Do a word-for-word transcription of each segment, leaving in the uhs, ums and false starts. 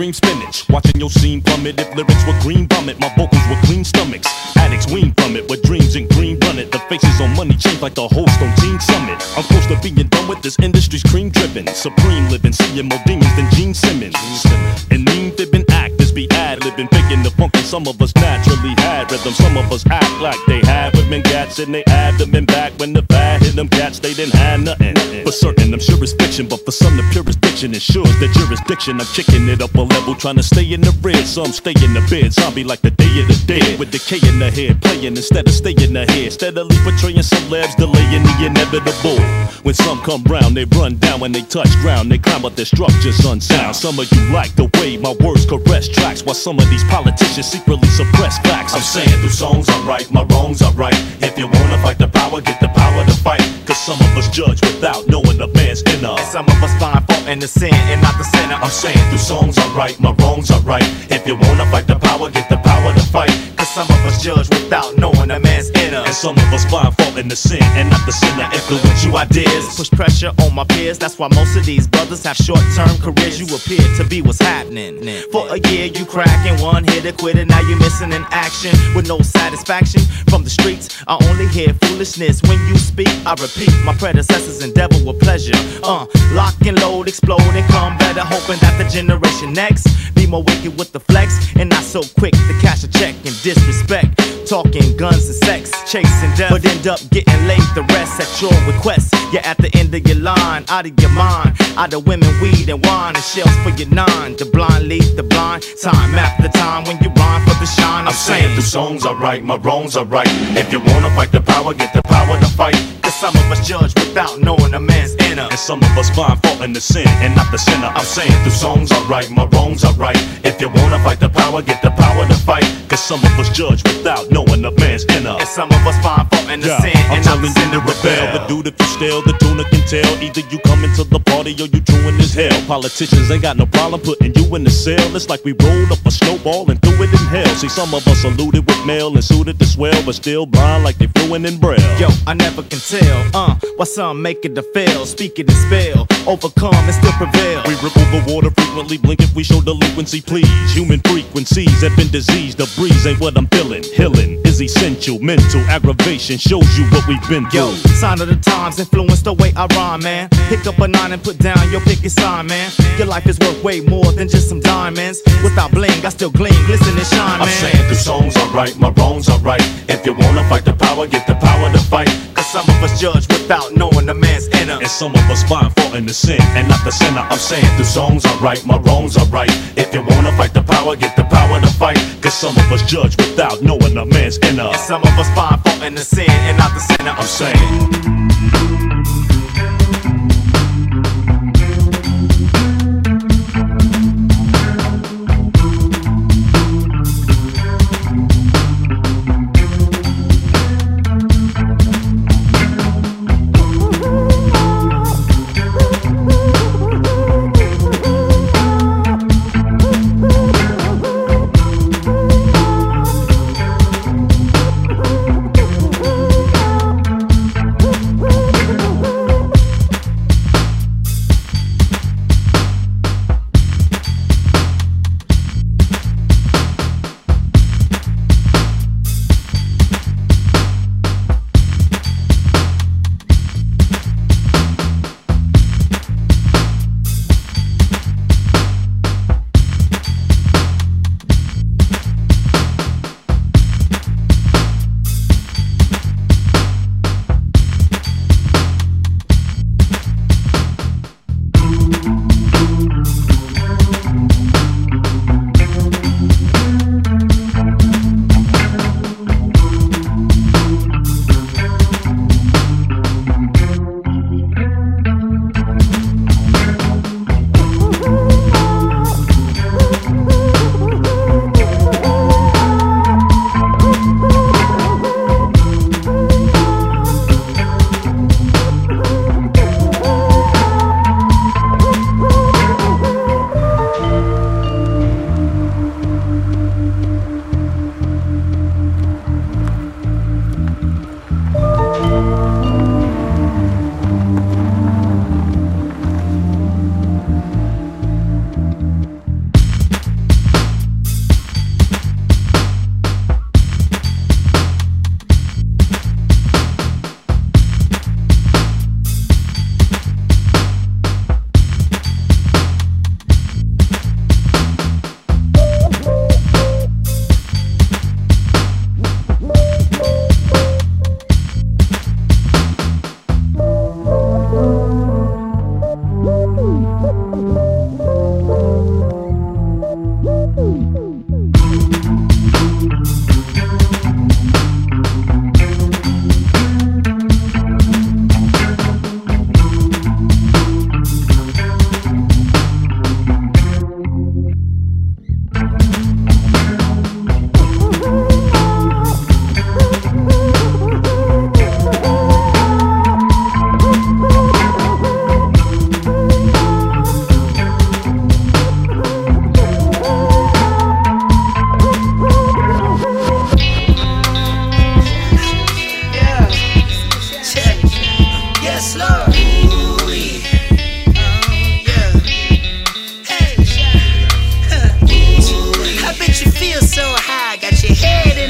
scream spinach. Watching your scene plummet. If lyrics were green vomit, my vocals were clean stomachs. Addicts wean from it, with dreams and green run it. The faces on money change like the host on Teen Summit. I'm close to being done with this industry's cream driven. Supreme living, seeing more demons than Gene Simmons. And mean fibbing actors be ad-libbing, faking the funk, and some of us naturally had rhythm. Some of us act like they had women cats, and they add them in back when the fad hit them cats. They didn't have nothing. For certain, I'm sure it's fiction, but for some the purest diction ensures the jurisdiction. I'm kicking it up a level, trying to stay in the red. Some stay in the bed, zombie like the Day of the Dead, with decay in the head, playing instead of staying ahead. Steadily portraying celebs, delaying the inevitable. When some come round, they run down when they touch ground. They climb up their structures unsound. Some of you like the way my words caress tracks, while some of these politicians secretly suppress facts. I'm saying through songs I write, my wrongs are right. If you wanna fight the power, get the power to fight. Cause some of us judge without knowing the man's inner, and some of us find fault in the sin and not the sinner. I'm saying through songs I write, my wrongs are right. If you wanna fight the power, get the power to fight. Cause some of us judge without knowing the man's inner, and some of us find fault in the sin and not the sinner. Influence you ideas, push pressure on my peers. That's why most of these brothers have short-term careers. You appear to be what's happening. For a year you cracking, one hit a quitter. Now you missing in action with no satisfaction from the streets. I only hear foolishness when you speak. I repeat, my predecessors endeavor with pleasure. Uh, lock and load, explode and come better, hoping that the generation next be more wicked with the flex and not so quick to cash a check and disrespect. Talking guns and sex, chasing death, but end up getting laid the rest at your request. You're at the end of your line, out of your mind, out of women, weed and wine and shells for your nine. The blind lead the blind, time after time when you rhyme for the shine. I'm, I'm saying the songs I write, my wrongs are right. If you wanna fight the power, get the power to fight. Cause some of us judge without knowing a man's inner, and some of us find fault in the sin and not the sinner. I'm saying the songs I write, my wrongs are right. If you wanna fight the power, get the power to fight. Cause some of us judge without knowing a man's inner, and some of us find fault in the yeah, sin and I'm not the telling sinner. you to rebel. The dude, if you steal, the tuna can tell. Either you come into the party or you truant as hell. Politicians ain't got no problem putting you in the cell. It's like we rolled up a snowball and threw it in hell. See, some of us eluded with mail and suited to swell, but still blind like they fluent in braille. Yo, I never can tell, uh, why some make it to fail, speak it and spell, overcome and still prevail. We ripple the water frequently, blink if we show delinquency, please. Human frequencies have been diseased. The breeze ain't what I'm feeling. Healing is essential. Mental aggravation shows you what we've been through. Yo, sign of the times influence the way I rhyme, man. Pick up a nine and put down your picket sign, man. Your life is worth way more than just some diamonds. Without bling, I still gleam, glisten and shine, man. I'm saying the songs are right, my wrongs are right. If you wanna fight the power, get the power to fight. Cause some of us judge without knowing the man's inner, and some of us find fault in the sin and not the sinner. I'm saying the songs are right, my wrongs are right. If you wanna fight the power, get the power to fight. Cause some of us judge without knowing a man's inner, and some of us find fault in the sin and not the sinner. I'm saying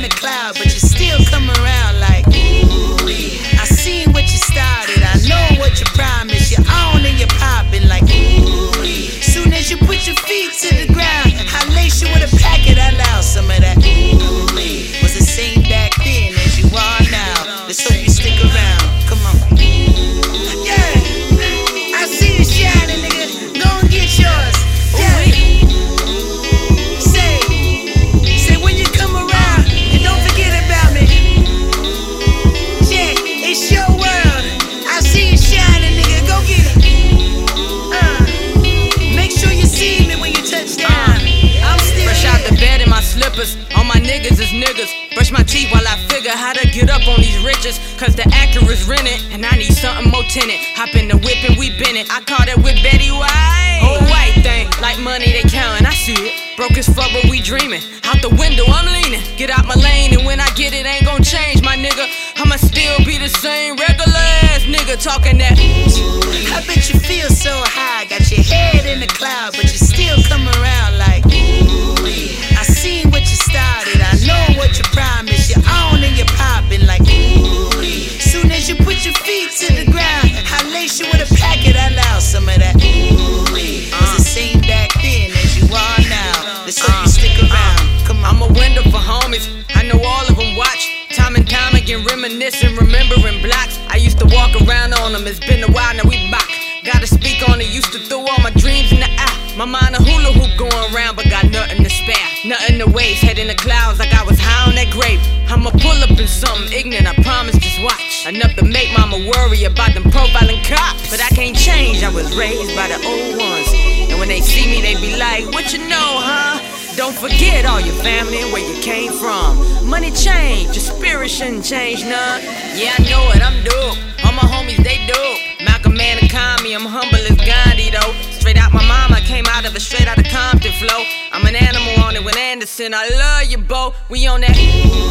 in the cloud, but you still come around like, I seen what you started, I know what you promised. You're on and you're popping like, soon as you put your feet to the ground, I lace you with a packet, I allow some of that. Was the same back then as you are now. Let's hope you stick around. Come on. Yeah, I see you shining, nigga. Go and get yours. Yeah. Say, say when you come around, and don't forget about me. Yeah, it's your world. I see you shining, nigga. Go get it. Uh, make sure you see me when you touch down. I'm still fresh out the bed in my slippers. All my niggas is niggas. Brush my teeth while I figure how to get up on these riches. Cause the Acura's rented, and I need something more tenant. Hop in the whip and we been it. I caught it with Betty White. Old white thing, like money they countin', I see it. Broke as fuck but we dreamin'. Out the window I'm leaning. Get out my lane and when I get it ain't gon' change, my nigga. I'ma still be the same regular ass nigga talking that. I bet you feel so high, got your head in the cloud, but you still come around like, I seen what you started, I know what you promised. You're on and you're popping like, soon as you put your feet to the ground, I lace you with a packet, I allow some of that. Was the same back then as you are now. Let's hope you stick around. Come on. I'm a window for homies, I know all of them watch. Time and time again reminiscing, remembering blocks. I used to walk around on them, it's been a while, now we back. Gotta speak on it, used to throw all my dreams in the eye. My mind a hula hoop going around, but got nothing to spare. Nothing to waste, head in the clouds like I was high on that grape. I'ma pull up in something ignorant, I promise, just watch. Enough to make mama worry about them profiling cops. But I can't change, I was raised by the old ones. And when they see me, they be like, what you know, huh? Don't forget all your family and where you came from. Money change, your spirit shouldn't change none. Yeah, I know it, I'm dope. All my homies, they dope. Malcolm Man and Kami, I'm humble as Gandhi though. Straight out my mom, I came out of a straight out of Compton flow. I'm an animal on it with Anderson, I love you, Bo. We on that.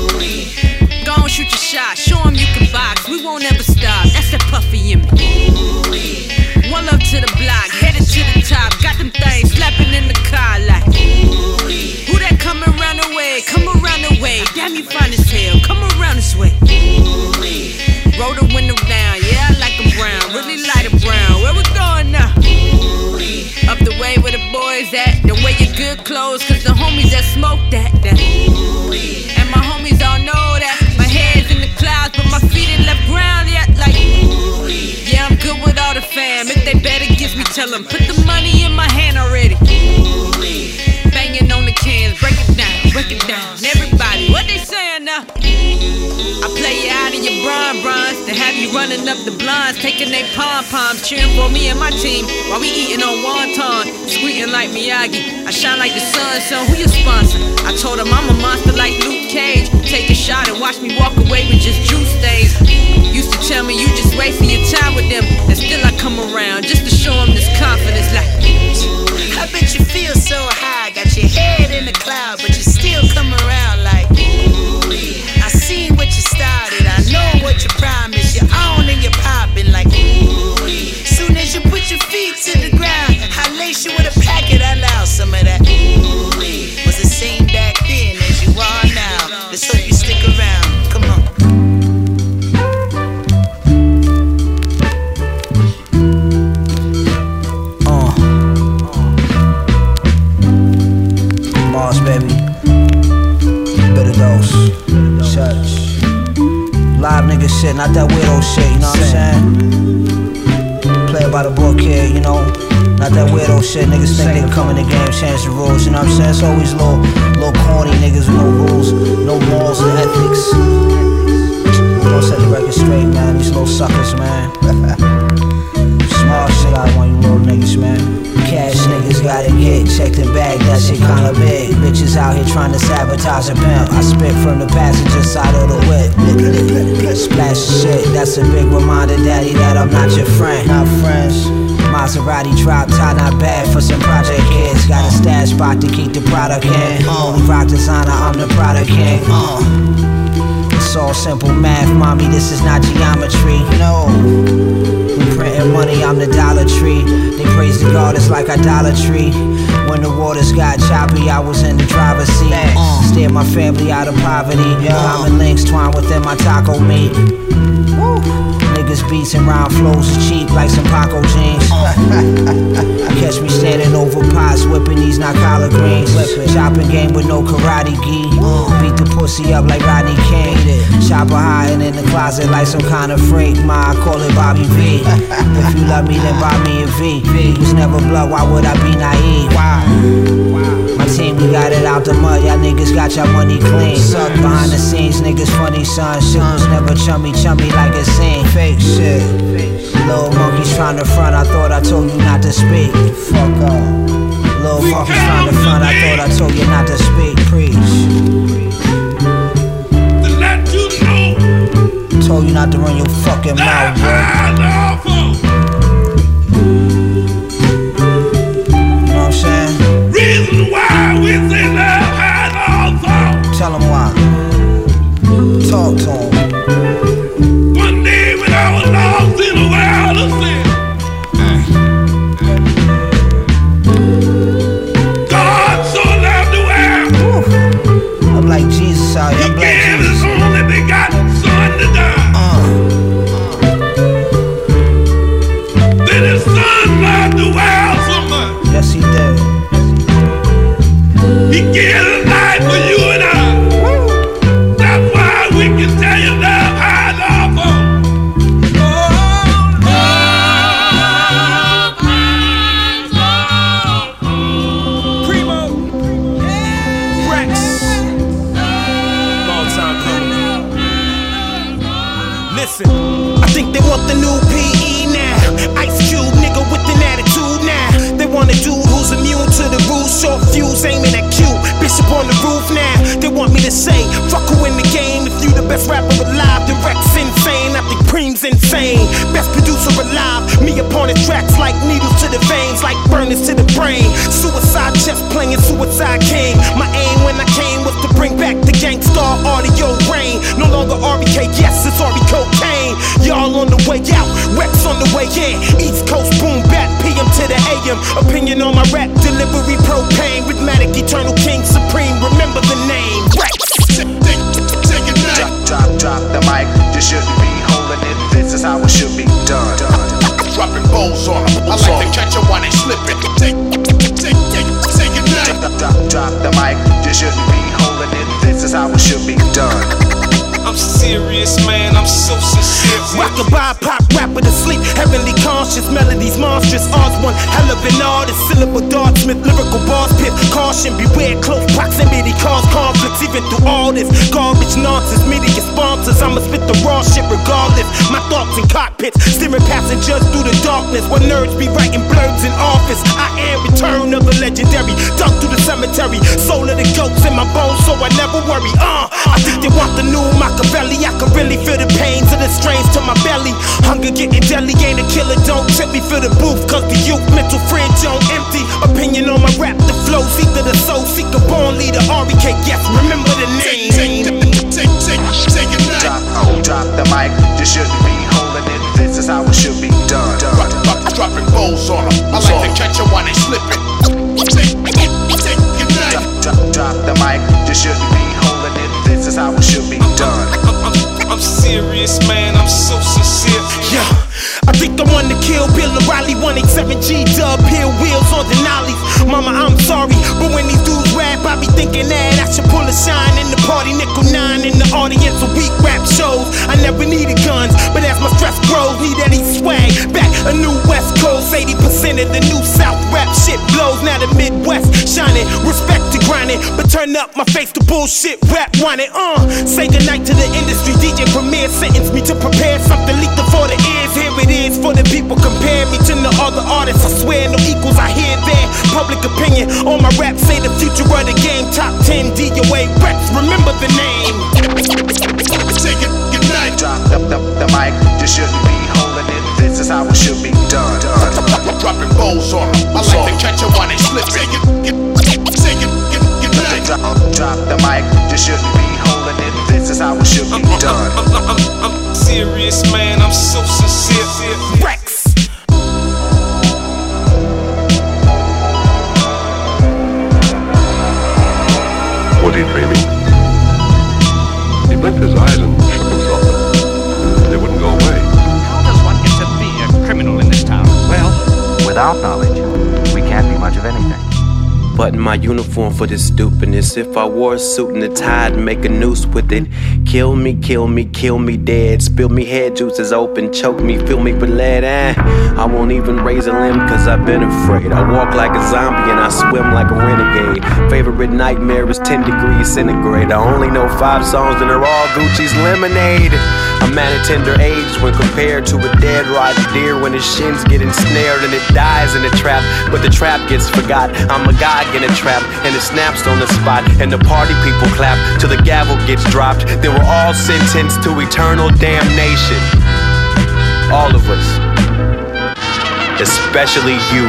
Go on, shoot your shot, show 'em you can box. We won't ever stop, that's that puffy in me. One up to the block, headed to the top. Got them things slapping in the car like, who that coming around the way? Come around the way, damn you fine as hell. Come around this way. Roll the window down, yeah I like them brown. Really light it brown, where we going now? Up the way where the boys at. The way your good clothes, cause the homies that smoke that, that. And my homies all know that. My head's in the clouds, but my feet ain't left ground yet. Like, yeah, I'm good with all the fam. If they bet against me, tell them put the money in my hand already. Banging on the cans, break it down, break it down. Everybody, what they saying now? I play you out of your bron bronze, to have you running up the blinds, taking they pom-poms, cheering for me and my team while we eating on wonton, squeaking like Miyagi. I shine like the sun, so who your sponsor? I told him I'm a monster like Luke Cage. Take a shot and watch me walk away with just juice stains. Used to tell me you just wasting your time with them, and still I come around just to show them this confidence like, I bet you feel so high, got your head in the cloud, but you still come around like, I seen what you started, I know what you promised. You're on and you're popping like, soon as you put your feet to the ground, I lace you with a packet, I allow some of that. Was the same back then as you are now. Let's hope you stick around, come on. Mars, baby. Bitter dose. Church. Live nigga shit, not that weirdo shit, you know what I'm saying? Play by the book here, you know? Not that weirdo shit, niggas think they come in the game, change the rules, you know what I'm saying? It's always little, little corny niggas with no rules, no morals and ethics. Don't set the record straight, man, these little suckers, man. Smart shit out of one, you little niggas, man. Cash niggas gotta get checked and bagged, that shit kinda big. Bitches out here trying to sabotage a pimp. I spit from the passenger side of the whip. Splash shit, that's a big reminder, daddy, that I'm not your friend. Not friends. Maserati drop top, not bad for some project kids. Got a stash spot to keep the product in. Only rock designer, I'm the product king. Uh. It's all simple math, mommy, this is not geometry. No. We printing money, I'm the Dollar tree. They praise the God, it's like idolatry. When the waters got choppy, I was in the driver's seat. Uh. Steered my family out of poverty. Yeah. Diamond links twined within my taco meat. Woo. Niggas beats and round flows is cheap like some Paco jeans. Uh. Catch me standing over pots, whipping these not collard greens. Chopping game with no karate gi. Uh. Beat the pussy up like Rodney King. Chopper hiding in the closet like some kind of freak. Ma, I call it Bobby V. If you love me, then buy me a V. V was never blood, why would I be naive? Why? My team, we got it out the mud. Y'all niggas got your money clean. Behind the scenes, niggas funny, son. Shit was never chummy, chummy like it seemed. Fake shit. Little monkeys trying to front, I thought I told you not to speak. Fuck up. Little monkeys trying to front, I thought I told you not to speak. Preach. To let you know. Told you not to run your fucking mouth, bro. You know what I'm saying? Reason why we say love has all fault. Tell them why. Talk to them. One day when I was lost in a world of sin, God so loved the world. Woo. I'm like Jesus out here. I'm He like gave Jesus. His only begotten Son to die. Uh. Then His Son loved the world so much. Yes, he did. He gave His life for you and I. That's why we can tell you love has all fault. Primo, Rex, long time coming. Listen, I think they want the new P E now. Ice Cube, nigga with an attitude now. They want a dude who's immune to the rules. Short fuse aiming at Q. Bishop on the roof now. They want me to say, fuck who in the game. If you the best rapper alive, then Rex insane. I think Preem's insane. Best producer alive. Me upon the tracks like needles to the veins, like burners to the brain. Suicide chest playing Suicide King. My aim when I came was to bring back the Gangstar audio rain. No longer R B K, yes, it's R B cocaine. Y'all on the way out, Rex on the way in. East Coast boom bap, P M to the A M. Opinion on my rap delivery, propane. Rhythmatic, eternal king, supreme. Remember the name, Rex. Drop, drop, drop the mic. You shouldn't be holding it. This is how it should be done. Dropping bowls on them. I like to catch them while they slipping. Take, take, take, take it now. Drop, drop, drop the mic. You shouldn't be holding it. This is how it should be done. I'm serious, man, I'm so sincere. Rockabye, pop, rapper to sleep. Heavenly conscious, melodies monstrous. Odds one hell of an artist. Syllable dartsmith, lyrical bars pit. Caution, beware, close proximity cause conflicts. Even through all this garbage nonsense, media sponsors, I'ma spit the raw shit regardless. My thoughts in cockpits, steering passengers through the darkness. Where nerds be writing blurbs in office. I am return of the legendary. Dug through the cemetery. Soul of the goats in my bones, so I never worry. Uh, I think they want the new Machiavelli. I can really feel the pains of the strains to my belly. Hunger getting deadly, ain't a killer, don't trip me for the booth. Cause the youth mental fridge on empty. Opinion on my rap, the flows, either the soul seeker, born leader, R B K, yes, remember the name. Take, take, take, take it now. Drop, oh, drop the mic. You shouldn't be holding it. This is how it should be done. Drop, drop, dropping bowls on them. I like to catch them while they slipping. Take, take, take it now. Drop, drop, drop the mic. You shouldn't be holding it. This is how it should be done. I'm, I'm, I'm serious, man, I'm so sincere. Yeah, I think I wanna kill Bill O'Reilly. one eighty-seven G dub, hill wheels on Denali's. Mama, I'm sorry, but when these dudes rap, I be thinking that I should pull a shine in the party. Nickel nine in the audience of weak rap shows. I never needed guns, but as my stress grows, need that East swag. Back a new West Coast, eighty percent of the new South rap shit blows. Now the Midwest shining, respect to grinding, but turn up my face to bullshit rap whining. Uh, say goodnight to the industry. D J Premier sentenced me to prepare something lethal for the ears. Here it is for the people. Compare me to no other artists. I swear no equals. I hear their public opinion on my rap. Say the future of the game. Top ten D O A Rex. Remember the name. Take it, good night. Drop the, the, the mic. You shouldn't be holding it. This is how it should be done. done. Dropping bowls on them. I like to catch them while they slipping. Take it, get, take it, get, good night. Drop, drop the mic. You shouldn't be holding it. This is how it should be I'm, done. I'm, I'm, I'm, I'm serious, man, I'm so sincere. Rex. his eyes and shook himself. They wouldn't go away. How does one get to be a criminal in this town? Well, without knowledge, we can't be much of anything. Button my uniform for this stupidness. If I wore a suit and a tie, I'd make a noose with it. Kill me, kill me, kill me dead. Spill me head juices open, choke me, fill me with lead. Eh, I won't even raise a limb cause I've been afraid. I walk like a zombie and I swim like a renegade. Favorite nightmare is ten degrees centigrade. I only know five songs and they're all Gucci's Lemonade. I'm at a tender age when compared to a dead rotten deer. When his shins get ensnared and it dies in a trap, but the trap gets forgot. I'm a guy in a trap and it snaps on the spot, and the party people clap till the gavel gets dropped. Then we're all sentenced to eternal damnation. All of us, especially you.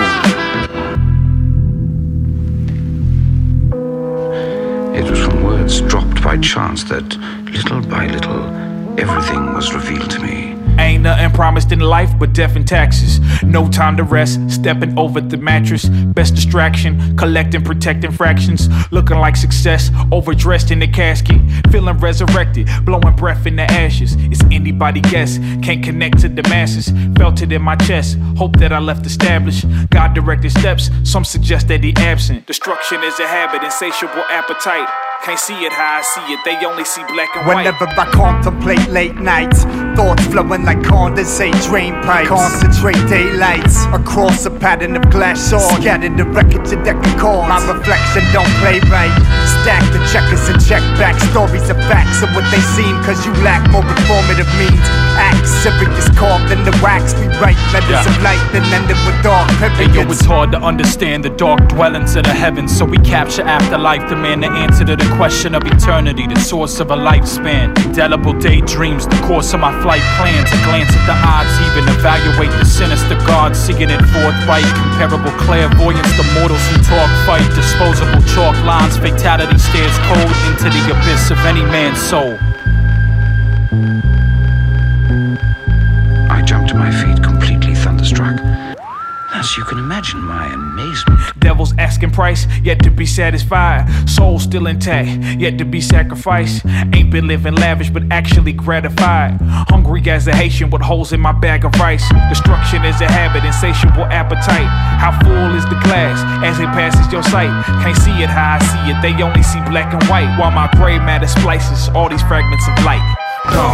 It was from words dropped by chance that, little by little, everything was revealed to me. Ain't nothing promised in life but death and taxes. No time to rest, stepping over the mattress. Best distraction, collecting, protecting fractions. Looking like success, overdressed in the casket. Feeling resurrected, blowing breath in the ashes. It's anybody guess, can't connect to the masses. Felt it in my chest, hope that I left established. God directed steps, some suggest that he absent. Destruction is a habit, insatiable appetite. Can't see it how I see it, they only see black and white. Whenever I contemplate late nights, thoughts flowing like condensate drain pipes. Concentrate daylights across a pattern of glass swords. Scattered the wreckage of deck of cards. My reflection don't play right. Stack the checkers and check back. Stories of facts of what they seem, cause you lack more informative means. Acts, serious carved in the wax. We write letters yeah. of light then ended with dark periods. Hey yo, it's hard to understand the dark dwellings of the heavens, so we capture afterlife, demand the answer to the question of eternity, the source of a lifespan. Indelible daydreams, the course of my flight plans. A glance at the odds, even evaluate the sinister gods, seeking it forthright. Comparable clairvoyance, the mortals who talk fight. Disposable chalk lines, fatality stares cold into the abyss of any man's soul. I jumped to my feet, completely thunderstruck. As you can imagine my amazement. Devils asking price, yet to be satisfied. Soul still intact, yet to be sacrificed. Ain't been living lavish, but actually gratified. Hungry as a Haitian with holes in my bag of rice. Destruction is a habit, insatiable appetite. How full is the glass as it passes your sight? Can't see it how I see it, they only see black and white. While my gray matter splices all these fragments of light. Gone.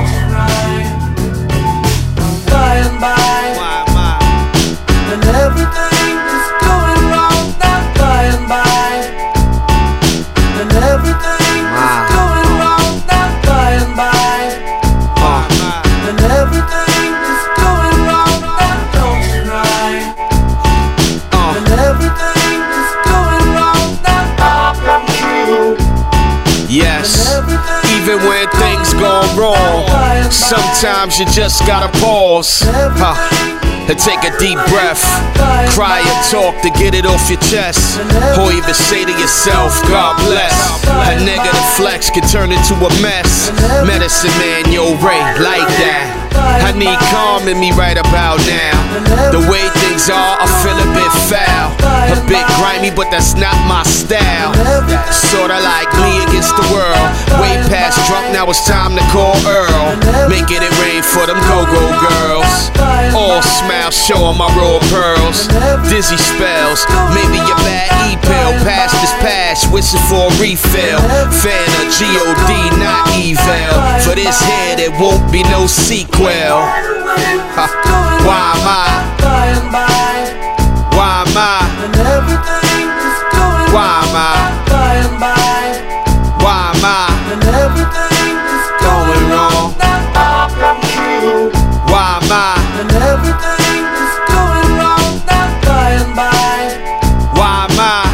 By and by. And everything is going wrong now by and by. And everything is going wrong now by and by. Uh. And everything is going wrong now, don't cry. Uh. And everything is going wrong now from you. Yes, even when things go wrong, sometimes you just gotta pause. Huh. And take a deep breath, cry and talk to get it off your chest. Or even say to yourself, God bless. A negative flex can turn into a mess. Medicine man, yo, Ray, like that. I need calm in me right about now. The way things are, I feel a bit foul. A bit grimy, but that's not my style. Sorta like me against the world. Way past drunk, now it's time to call Earl. Making it rain for them go-go girls. All smiles, showing my raw pearls. Dizzy spells, maybe your bad e-pill. Past is past, wishing for a refill. Fan of G O D, not evil. For this here, there won't be no sequel. Huh. Why am I? Why am I? Why am I? Why am I? Going wrong? Why am I? Why am I?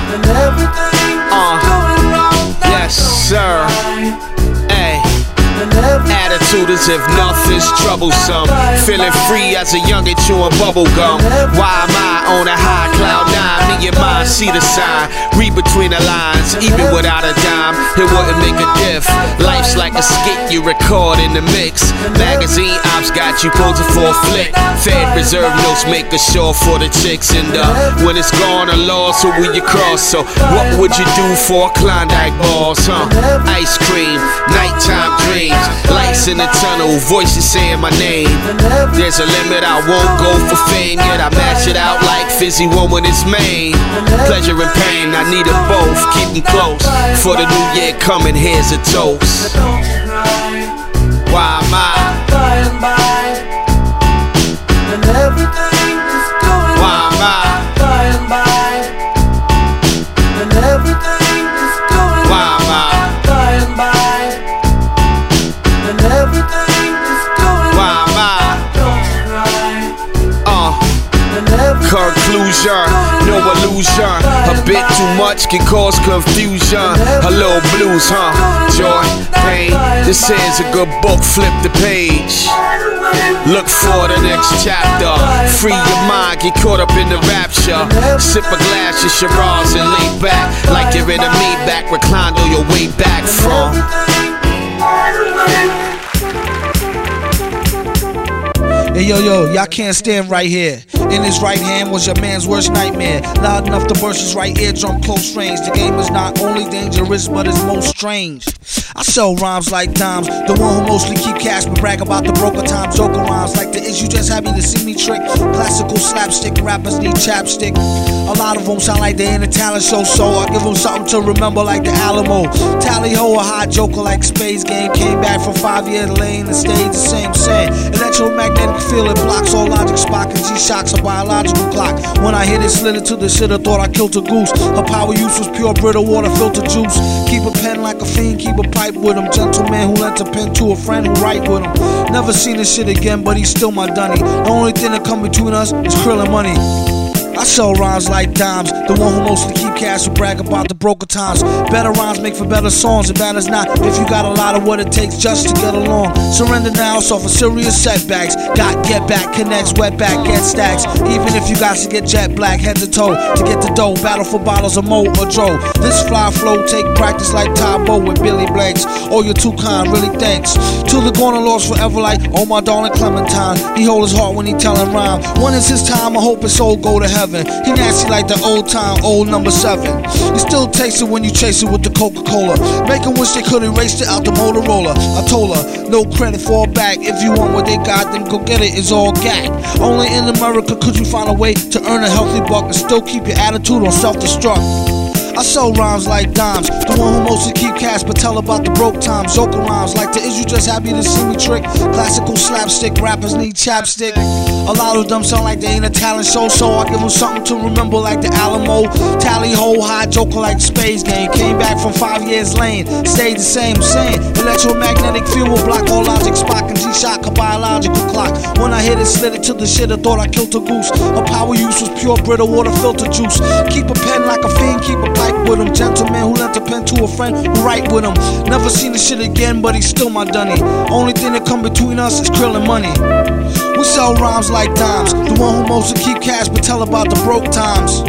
Uh, yes, sir. Hey. Attitude as if nothing's troublesome. Feeling free as a youngin' chewing bubble gum. Why am I on a high cloud nine? Me your mind, see the sign. Read between the lines, even without a dime, it wouldn't make a diff. Life's like a skit you record in the mix. Magazine ops got you posing for a flick. Fed reserve notes make a show for the chicks. And uh, when it's gone, a loss, so will you cross? So what would you do for Klondike balls, huh? Ice cream, nighttime dreams, lights in the tunnel, voices saying my name. There's a limit, I won't go for fame, yet I mash it out like Fizzy One when it's made. Pleasure and pain, I need them both, keep them close. For the new year coming, here's a toast. Why am I? By and by, and everything is going Why am I? by and by, and everything is going Why am I? by and by, and everything is going Why am I? Uh, conclusion, no illusion. A bit too much can cause confusion. A little blues, huh? Joy, pain. This is a good book, flip the page. Look for the next chapter. Free your mind, get caught up in the rapture. Sip a glass of Shiraz and lay back like you're in a Maybach, reclined on your way back from. Hey yo yo, y'all can't stand right here. In his right hand was your man's worst nightmare. Loud enough to burst his right eardrum close range. The game is not only dangerous but it's most strange. I sell rhymes like dimes, the one who mostly keep cash but brag about the broker times. Joker rhymes like the is you just happy to see me trick. Classical slapstick rappers need chapstick. A lot of them sound like they in a talent show, so I give them something to remember like the Alamo. Tally ho, a hot joker like Space Game. Came back from five years lane and stayed the same. Said electromagnetic field, it blocks all logic. Spock and G-Shock's a biological clock. When I hit it, slid it to the shit, I thought I killed a goose. Her power use was pure brittle water filter juice. Keep a pen like a fiend, keep a pipe with him. Gentleman who lent a pen to a friend who write with him. Never seen this shit again, but he's still my dunny. The only thing that come between us is krill and money. I sell rhymes like dimes, the one who mostly keep cash and brag about the broker times. Better rhymes make for better songs, and bad as not if you got a lot of what it takes just to get along. Surrender now, so for serious setbacks. Got get back, connects, wet back, get stacks. Even if you got to get jet black, head to toe to get the dough. Battle for bottles of Mo or Dro. This fly flow take practice like Tybo with Billy Blanks. Oh, you're too kind, really thanks. To the corner lost forever like, oh my darling Clementine. He hold his heart when he tellin' rhyme. When it's his time, I hope his soul go to heaven. He nasty like the old time, old number seven. You still taste it when you chase it with the Coca-Cola. Make 'em wish they could erase it out the Motorola. I told her, no credit, fall back. If you want what they got, then go get it, it's all gag. Only in America could you find a way to earn a healthy buck and still keep your attitude on self-destruct. I sell rhymes like dimes, the one who mostly keep cash but tell about the broke times. Joker rhymes like the is you just happy to see me trick. Classical slapstick rappers need chapstick. A lot of them sound like they ain't a talent show, so I give them something to remember like the Alamo. Tally ho, high joker like Space Game. Came back from five years lane, stayed the same, same. Electromagnetic field will block all logic. Spock and G-Shock a biological clock. When I hit it, slid it to the shit, I thought I killed a goose. Her power use was pure brittle water filter juice. Keep a pen like a fiend, keep a pipe with him. Gentleman who lent a pen to a friend who write with him. Never seen this shit again, but he's still my dunny. Only thing that come between us is krill and money. We sell rhymes like dimes, the one who mostly keep cash but tell about the broke times.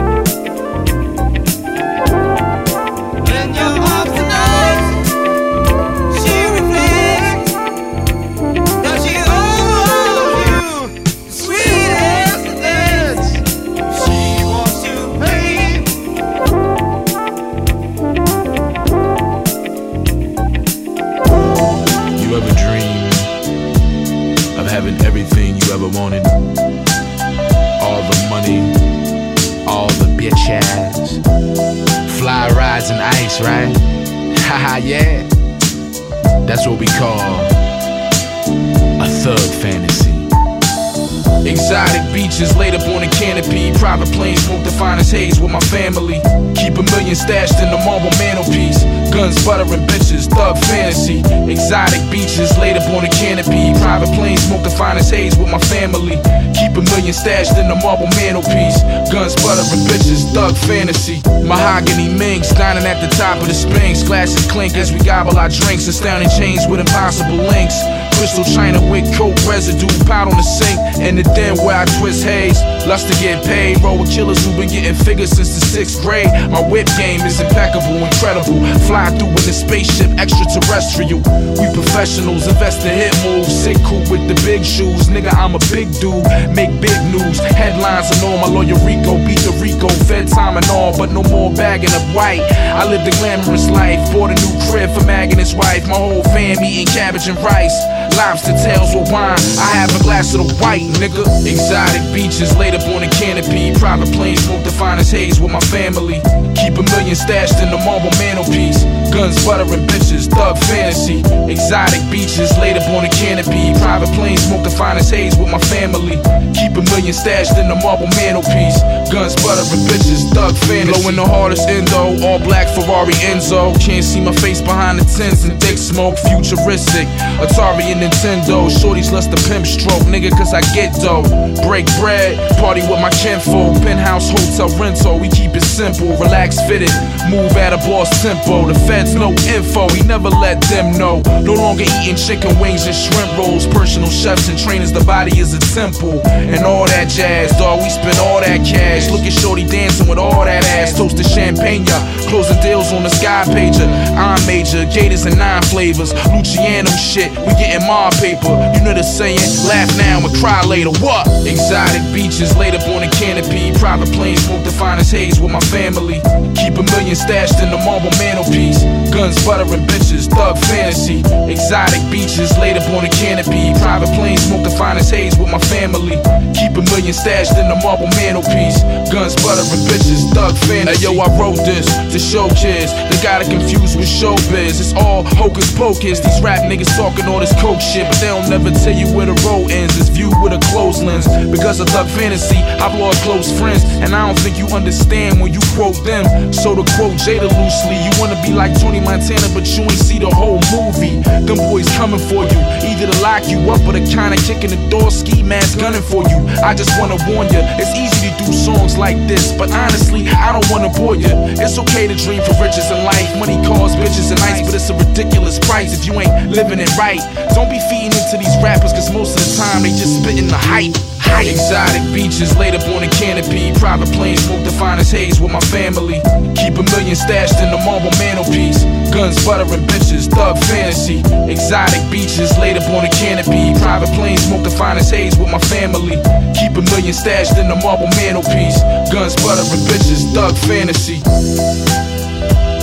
Everything you ever wanted, all the money, all the bitch ass, fly rides and ice, right? Haha, yeah. That's what we call a thug fantasy. Exotic beaches laid up on a canopy. Private plane smoke the finest haze with my family. Keep a million stashed in the marble mantelpiece. Guns, butter, and bitches, thug fantasy. Exotic beaches laid up on a canopy. Private plane smoke the finest haze with my family. Keep a million stashed in the marble mantelpiece. Guns, butter, and bitches, thug fantasy. Mahogany minks, dining at the top of the Sphinx. Glasses clink as we gobble our drinks. Astounding chains with impossible links. Crystal China with coke residue, pot on the sink, in the den where I twist haze. Lust to get paid, roll with killers who been getting figures since the sixth grade. My whip game is impeccable, incredible. Fly through in a spaceship, extraterrestrial. We professionals, invest in hit moves. Sick cool with the big shoes, nigga, I'm a big dude. Make big news, headlines and all. My lawyer Rico beat the Rico, fed time and all, but no more bagging up white. I lived a glamorous life, bought a new crib for Mag and his wife. My whole fam eating cabbage and rice, lobster tails with wine. I have a glass of the white, nigga. Exotic beaches laid up on a canopy. Private plane smoke the finest haze with my family. Keep a million stashed in the marble mantelpiece. Guns, butter, and bitches, thug fantasy. Exotic beaches laid up on a canopy. Private plane smoke the finest haze with my family. Keep a million stashed in the marble mantelpiece. Guns, butter, and bitches, thug fantasy. Blowing the hardest endo, all black Ferrari Enzo. Can't see my face behind the tents and thick smoke. Futuristic, Atari and Nintendo. Shorties lust the pimp stroke, nigga, cause I get dough. Break bread, party with my kinfolk. Penthouse hotel rental, we keep it simple. Relax fitted, move at a boss tempo. The feds know info, we never let them know. No longer eating chicken wings and shrimp rolls. Personal chefs and trainers, the body is a temple. And all that jazz, dawg, we spend all that cash. Look at shorty dancing with all that ass. Toasted champagne, ya, closing deals on the sky pager. I'm major, gators and nine flavors. Luciano shit, we getting mob paper. You know the saying, laugh now and cry later. What? Exotic beaches laid up on a canopy. Private plane smoke the finest haze with my family. Keep a million stashed in the marble mantelpiece. Guns, butter, and bitches, thug fantasy. Exotic beaches laid up on a canopy. Private plane smoke the finest haze with my family. Keep a million stashed in the marble mantelpiece. Guns, butter, and bitches, thug fantasy. Hey yo, I wrote this to show kids they got it confused with showbiz. It's all hocus pocus. These rap niggas talking all this coke shit, but they don't never tell you where the road ends. It's viewed with a closed lens. Because of thug fantasy, I've lost close friends, and I don't think you understand when you quote them. So to quote Jada loosely, you wanna be like Tony Montana, but you ain't see the whole movie. Them boys coming for you, either to lock you up or to kinda kick in the door, ski mask gunning for you. I just wanna warn you, it's easy to do songs like this, but honestly, I don't wanna bore you. It's okay to dream for riches in life, money, cars, bitches, and ice, but it's a ridiculous price if you ain't living it right. Don't be feeding into these rappers, cause most of the time they just spitting the hype. Exotic beaches laid up on a canopy. Private plane smoke the finest haze with my family. Keep a million stashed in the marble mantelpiece. Guns, butter, and bitches, thug fantasy. Exotic beaches laid up on a canopy. Private plane smoke the finest haze with my family. Keep a million stashed in the marble mantelpiece. Guns, butter, and bitches, thug fantasy.